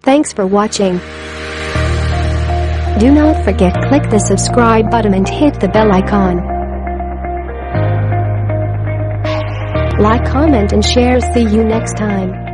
Thanks for watching. Do not forget click the subscribe button and hit the bell icon. Like, comment and share. See you next time.